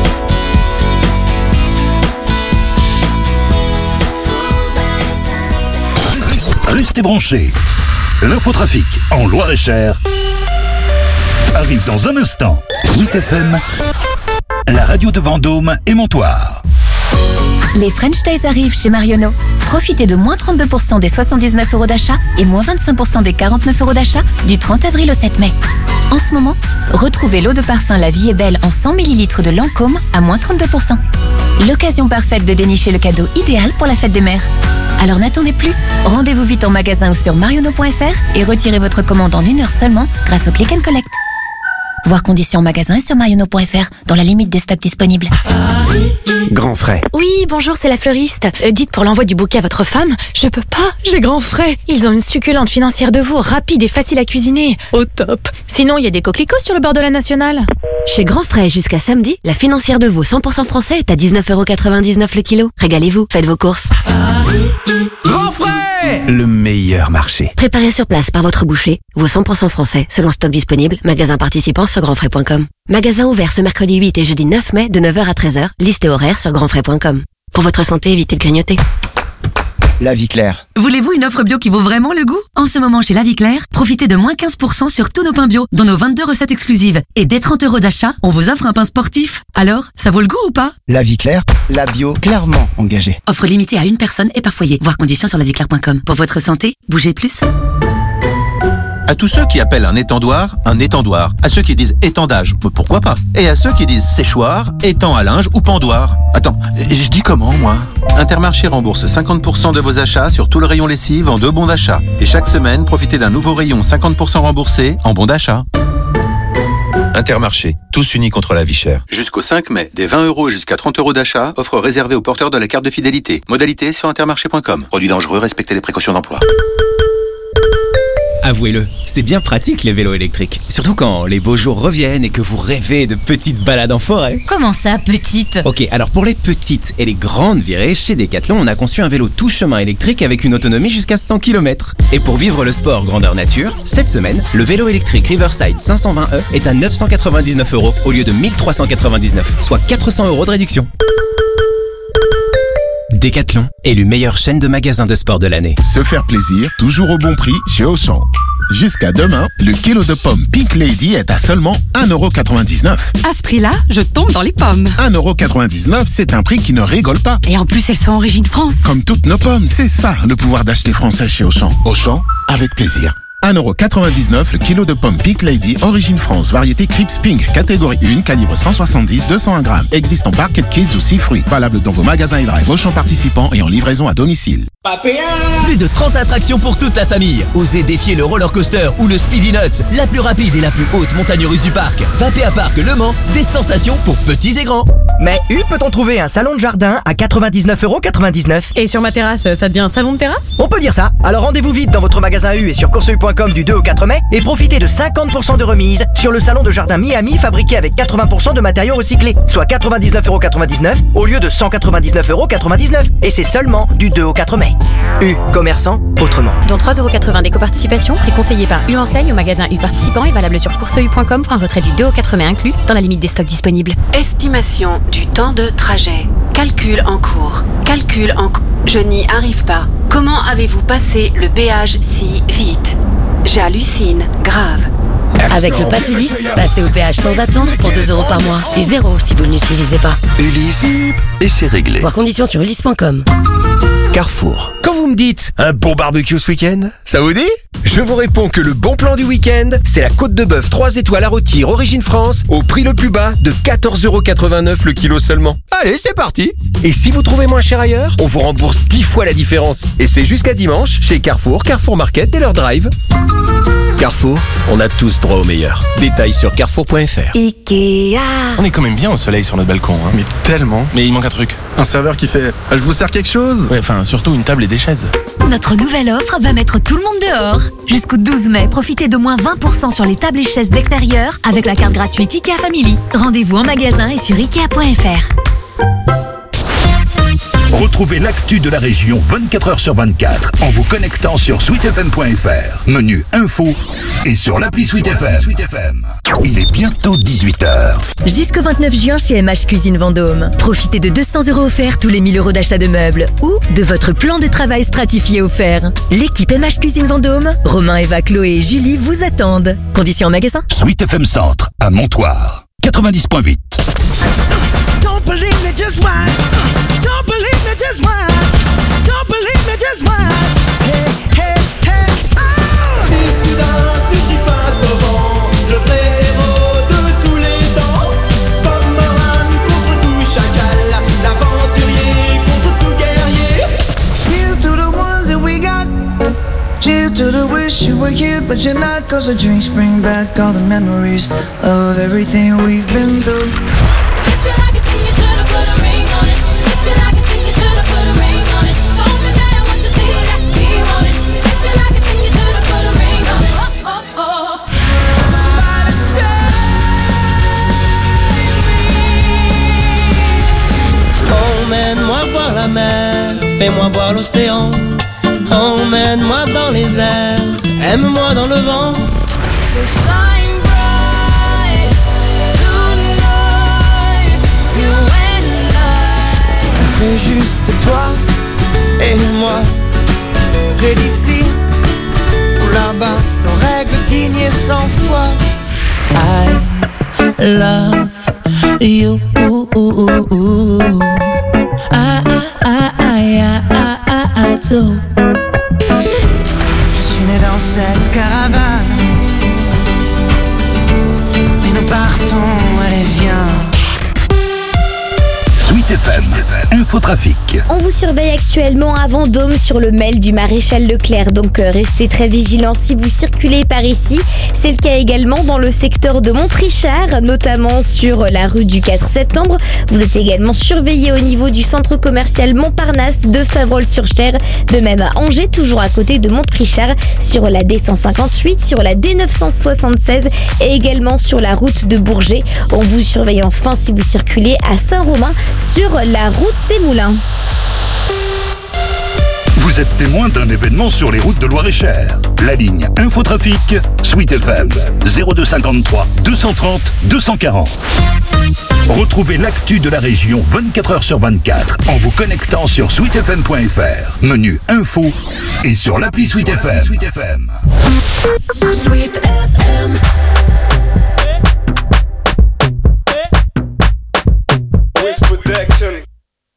Fooled by something. Restez branchés. L'infotrafic en Loir-et-Cher arrive dans un instant. Sweet FM, la radio de Vendôme et Montoire. Les French Days arrivent chez Marionneau. Profitez de moins 32% des 79 € d'achat et moins 25% des 49 € d'achat du 30 avril au 7 mai. En ce moment, retrouvez l'eau de parfum La Vie est Belle en 100 ml de Lancôme à moins 32%. L'occasion parfaite de dénicher le cadeau idéal pour la fête des mères. Alors n'attendez plus, rendez-vous vite en magasin ou sur marionneau.fr et retirez votre commande en 1 heure seulement grâce au Click and Collect. Voir conditions en magasin et sur marionneau.fr dans la limite des stocks disponibles. Grand frais. Oui, bonjour, c'est la fleuriste. Dites pour l'envoi du bouquet à votre femme. Je peux pas, j'ai grand frais. Ils ont une succulente financière de veau, rapide et facile à cuisiner. Au top. Sinon, il y a des coquelicots sur le bord de la nationale. Chez Grand Frais, jusqu'à samedi, la financière de veau 100% français est à 19,99 € le kilo. Régalez-vous, faites vos courses. Grand frais, le meilleur marché. Préparé sur place par votre boucher, veau 100% français, selon stock disponible, magasin participant sur grandfrais.com. Magasin ouvert ce mercredi 8 et jeudi 9 mai de 9h à 13h, liste et horaire sur grandfrais.com. Pour votre santé, évitez de grignoter. La Vie Claire. Voulez-vous une offre bio qui vaut vraiment le goût? En ce moment chez La Vie Claire, profitez de moins 15% sur tous nos pains bio, dont nos 22 recettes exclusives. Et dès 30 € d'achat, on vous offre un pain sportif. Alors, ça vaut le goût ou pas? La Vie Claire, la bio clairement engagée. Offre limitée à une personne et par foyer. Voir conditions sur lavieclaire.com. Pour votre santé, bougez plus. À tous ceux qui appellent un étendoir. À ceux qui disent étendage, pourquoi pas? Et à ceux qui disent séchoir, étang à linge ou pendoir. Attends, je dis comment, moi? Intermarché rembourse 50% de vos achats sur tout le rayon lessive en 2 bons d'achat. Et chaque semaine, profitez d'un nouveau rayon 50% remboursé en bons d'achat. Intermarché, tous unis contre la vie chère. Jusqu'au 5 mai, des 20 € et jusqu'à 30 € d'achat, offre réservée aux porteurs de la carte de fidélité. Modalité sur intermarché.com. Produit dangereux, respectez les précautions d'emploi. Avouez-le, c'est bien pratique les vélos électriques. Surtout quand les beaux jours reviennent et que vous rêvez de petites balades en forêt. Comment ça, petite? Ok, alors pour les petites et les grandes virées, chez Decathlon, on a conçu un vélo tout chemin électrique avec une autonomie jusqu'à 100 km. Et pour vivre le sport grandeur nature, cette semaine, le vélo électrique Riverside 520e est à 999 € au lieu de 1399, soit 400 € de réduction. Decathlon, élu meilleure chaîne de magasins de sport de l'année. Se faire plaisir, toujours au bon prix chez Auchan. Jusqu'à demain, le kilo de pommes Pink Lady est à seulement 1,99 €. À ce prix-là, je tombe dans les pommes. 1,99 €, c'est un prix qui ne rigole pas. Et en plus, elles sont origine France. Comme toutes nos pommes, c'est ça le pouvoir d'acheter français chez Auchan. Auchan, avec plaisir. 1,99 € le kilo de pommes Pink Lady, origine France, variété Crips Pink, catégorie 1, calibre 170-201 grammes. Existe en Barquette Kids ou 6 fruits. Valable dans vos magasins et drive Auchan participants et en livraison à domicile. Plus de 30 attractions pour toute la famille. Osez défier le roller coaster ou le Speedy Nuts, la plus rapide et la plus haute montagne russe du parc. Papéa Park Le Mans, des sensations pour petits et grands. Mais peut-on trouver un salon de jardin à 99,99 €? Et sur ma terrasse, ça devient un salon de terrasse? On peut dire ça. Alors rendez-vous vite dans votre magasin U et sur courseu.com du 2 au 4 mai et profitez de 50% de remise sur le salon de jardin Miami fabriqué avec 80% de matériaux recyclés, soit 99,99 € au lieu de 199,99 €. Et c'est seulement du 2 au 4 mai. U, commerçant autrement. Dont 3,80 € d'éco-participation, prix conseillé par U Enseigne au magasin U participant et valable sur courseu.com pour un retrait du 2 au 4 mai inclus dans la limite des stocks disponibles. Estimation du temps de trajet. Calcul en cours. Je n'y arrive pas. Comment avez-vous passé le péage si vite? J'hallucine, grave. Avec le Pass Ulysse, passez au péage sans attendre pour 2 € par mois. Et 0 si vous ne l'utilisez pas. Ulysse, et c'est réglé. Voir conditions sur ulysse.com. Carrefour. Quand vous me dites un bon barbecue ce week-end, ça vous dit? Je vous réponds que le bon plan du week-end, c'est la côte de bœuf 3 étoiles à rôtir origine France au prix le plus bas de 14,89 € le kilo seulement. Allez, c'est parti. Et si vous trouvez moins cher ailleurs, on vous rembourse 10 fois la différence. Et c'est jusqu'à dimanche chez Carrefour, Carrefour Market et leur drive. Carrefour, on a tous droit au meilleur. Détails sur carrefour.fr. Ikea. On est quand même bien au soleil sur notre balcon, hein. Mais tellement. Mais il manque un truc. Un serveur qui fait « Je vous sers quelque chose ?» Ouais, enfin, surtout une table et des chaises. Notre nouvelle offre va mettre tout le monde dehors. Jusqu'au 12 mai, profitez de moins 20% sur les tables et chaises d'extérieur avec la carte gratuite Ikea Family. Rendez-vous en magasin et sur Ikea.fr. Retrouvez l'actu de la région 24 h sur 24 en vous connectant sur sweetfm.fr. Menu info et sur l'appli Sweet FM. Il est bientôt 18 h. Jusqu'au 29 juin chez MH Cuisine Vendôme. Profitez de 200 € offerts tous les 1000 € d'achat de meubles ou de votre plan de travail stratifié offert. L'équipe MH Cuisine Vendôme, Romain, Eva, Chloé et Julie vous attendent. Conditions en magasin. Sweet FM Centre à Montoire 90.8. Don't believe me, just watch. Don't believe me, just watch. Don't believe me, just watch. Hey, hey, hey, oh! Dissident, qui passe au vent, le vrai héros de tous les temps. Bomberman contre tout chacal, l'aventurier contre tout guerrier. Here's to the ones that we got. Cheers to the wish you were here, but you're not. 'Cause the drinks bring back all the memories of everything we've been through. Emmène-moi voir la mer, fais-moi voir l'océan. Emmène-moi dans les airs, aime-moi dans le vent. C'est juste toi et moi. love you. I do. Je suis né dans cette caravane, mais nous partons, allez viens. Sweet FM, Infotrafic. On vous surveille actuellement à Vendôme sur le mail du Maréchal Leclerc, donc restez très vigilants si vous circulez par ici. C'est le cas également dans le secteur de Montrichard, notamment sur la rue du 4 septembre. Vous êtes également surveillé au niveau du centre commercial Montparnasse de Favrolles-sur-Cher. De même à Angers, toujours à côté de Montrichard, sur la D158, sur la D976 et également sur la route de Bourget. On vous surveille enfin si vous circulez à Saint-Romain sur la route des Moulins. Vous êtes témoin d'un événement sur les routes de Loir-et-Cher. La ligne Infotrafic, Sweet FM, 0253 230 240. Retrouvez l'actu de la région 24h sur 24 en vous connectant sur sweetfm.fr, menu Info et sur l'appli Sweet FM. Sweet FM. Sweet FM. Protection.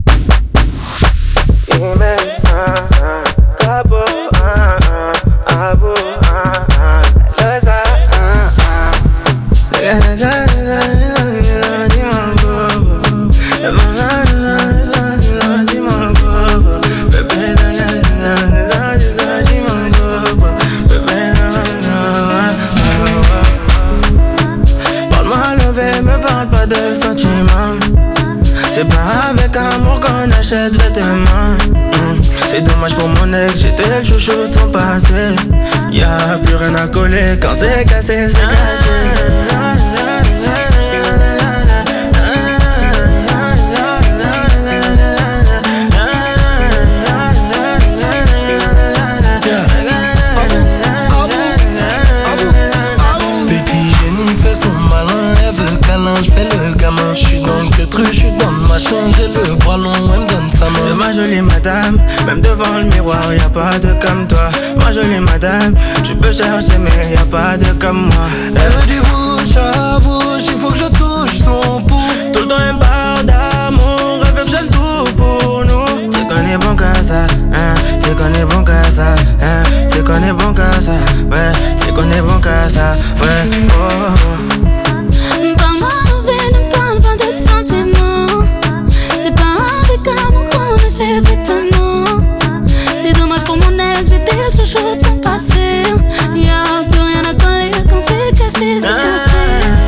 Parle-moi levé, me parle pas de sentiments. C'est pas avec amour qu'on achète vêtements. C'est dommage pour mon ex, j'étais le chouchou de son passé. Y'a plus rien à coller, quand c'est cassé, c'est cassé. Je fais le gamin, je suis dans le queutru, je suis dans le machin, j'ai le bras long, elle me donne sa main. C'est ma jolie madame, même devant le miroir, y'a pas de comme toi. Ma jolie madame, je peux chercher mais y'a pas de comme moi. Elle veut du bouche à bouche, il faut que je touche son pouls. Tout le temps elle me parle d'amour, elle veut que j'aime tout pour nous. C'est qu'on est bon qu'à ça, hein, c'est qu'on est bon qu'à ça, hein, c'est qu'on est bon qu'à ça, ouais, c'est qu'on est bon qu'à ça, ouais, oh. C'est dommage pour mon ex, j'étais le chouchou de son passé. Y'a plus rien à coller, quand c'est cassé, c'est cassé.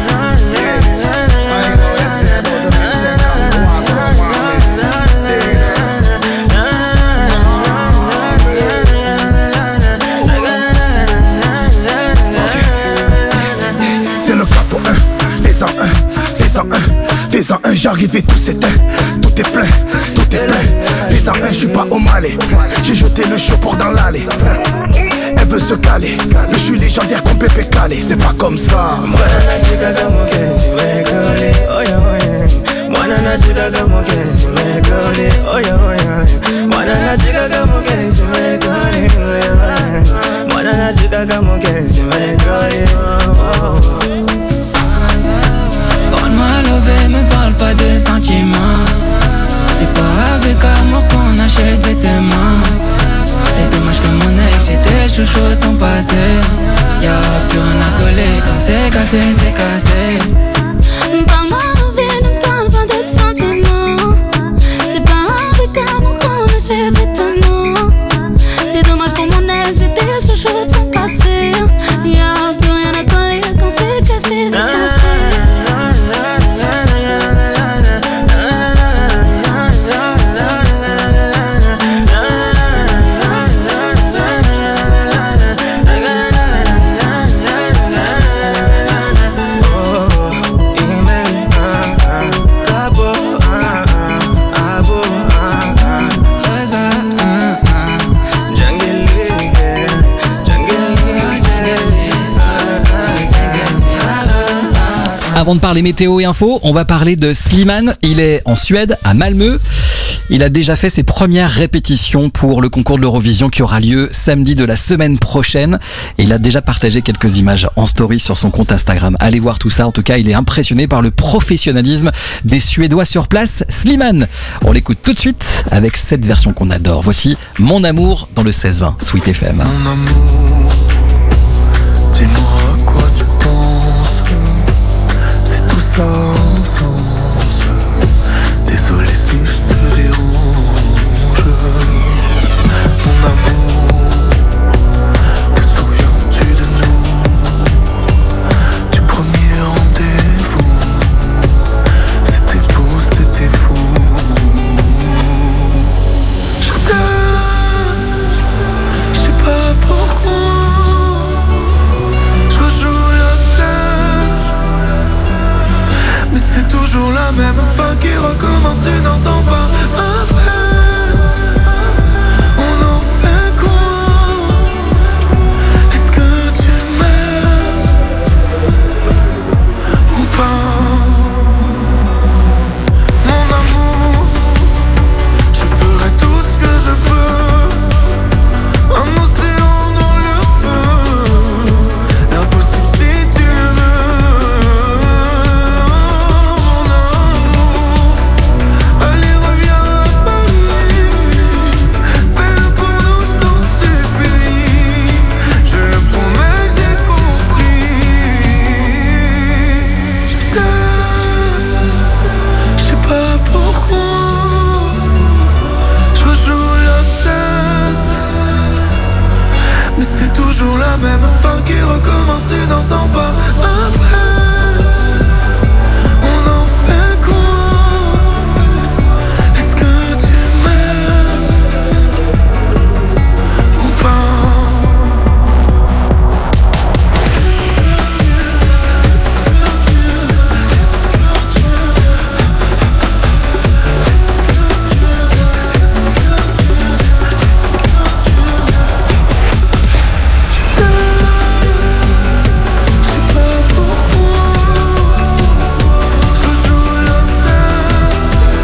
C'est le cap pour un, fais-en un, fais-en un, fais-en un, j'arrive et tout s'éteint, tout est plein, tout est plein. Fais-en un, je suis pas au Malais, j'ai jeté le chaud pour dans l'allée. Elle veut se caler, je suis légendaire comme Pépé Calé, c'est pas comme ça. Parle-moi levé, me parle pas de sentiments. C'est pas avec amour qu'on achète vêtements. C'est dommage que mon ex, j'étais le chouchou de son passé. Y'a plus rien à coller, quand c'est cassé, c'est cassé. Parle-moi levé, ne parle pas de sentiments. C'est pas avec amour qu'on achète vêtements. C'est dommage pour mon ex, j'étais le chouchou de son passé. Y'a plus rien à coller, quand c'est cassé, c'est cassé. Avant de parler météo et info, on va parler de Slimane. Il est en Suède, à Malmö. Il a déjà fait ses premières répétitions pour le concours de l'Eurovision qui aura lieu samedi de la semaine prochaine. Et il a déjà partagé quelques images en story sur son compte Instagram. Allez voir tout ça. En tout cas, il est impressionné par le professionnalisme des Suédois sur place. Slimane. On l'écoute tout de suite avec cette version qu'on adore. Voici Mon amour dans le 16-20 Sweet FM. Mon amour, dis-moi à quoi tu penses. C'est tout ça sans sens. Désolé si je te dérange. Mon amour, te souviens-tu de nous? Du premier rendez-vous. C'était beau, c'était fou. Je t'aime, je sais pas pourquoi. Je rejoue la scène, mais c'est toujours la même fin qui recommence. Tu n'entends pas ma peine. On en fait quoi? Est-ce que tu m'aimes ou pas? Mon amour, je ferai tout ce que je peux. Un océan dans le feu, l'impossible si tu le veux. Mon amour, allez reviens à Paris. Fais-le pour nous, je t'en supplie. Je le promets, j'ai compris. Je t'aime, je sais pas pourquoi. Je rejoue la scène, mais c'est toujours la même fin qui recommence. Tu n'entends pas ma peine. On en fait quoi? Est-ce que tu m'aimes ou pas? Je sais pas pourquoi. Je rejoue la scène,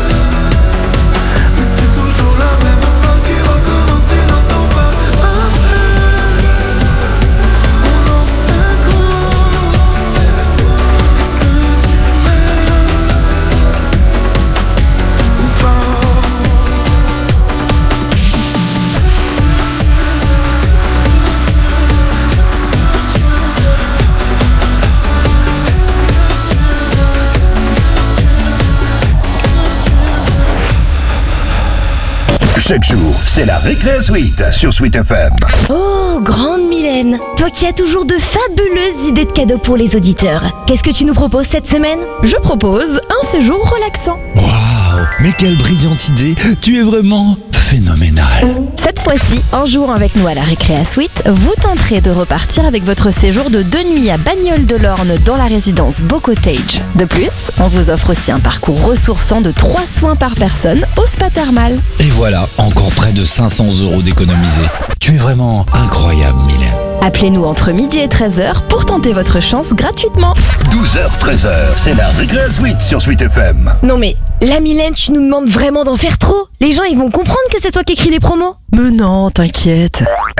mais c'est toujours la même fin qui recommence. Tu n'entends pas ma peine. On en fait quoi? Est-ce que tu m'aimes ou pas? Chaque jour, c'est la Récré Suite sur Sweet FM. Oh, grande Mylène, toi qui as toujours de fabuleuses idées de cadeaux pour les auditeurs. Qu'est-ce que tu nous proposes cette semaine? Je propose un séjour relaxant. Waouh, mais quelle brillante idée! Tu es vraiment phénoménal. Cette fois-ci, en jouant avec nous à la Récréa Suite, vous tenterez de repartir avec votre séjour de 2 nuits à Bagnoles-de-l'Orne dans la résidence Beau Cottage. De plus, on vous offre aussi un parcours ressourçant de 3 soins par personne au spa thermal. Et voilà, encore près de 500 € d'économiser. Tu es vraiment incroyable, Mylène. Appelez-nous entre midi et 13h pour tenter votre chance gratuitement. 12h, 13h, c'est la Récré Suite sur Sweet FM. Non mais, la Mylène, tu nous demandes vraiment d'en faire trop. Les gens, ils vont comprendre que c'est toi qui écris les promos. Mais non, t'inquiète.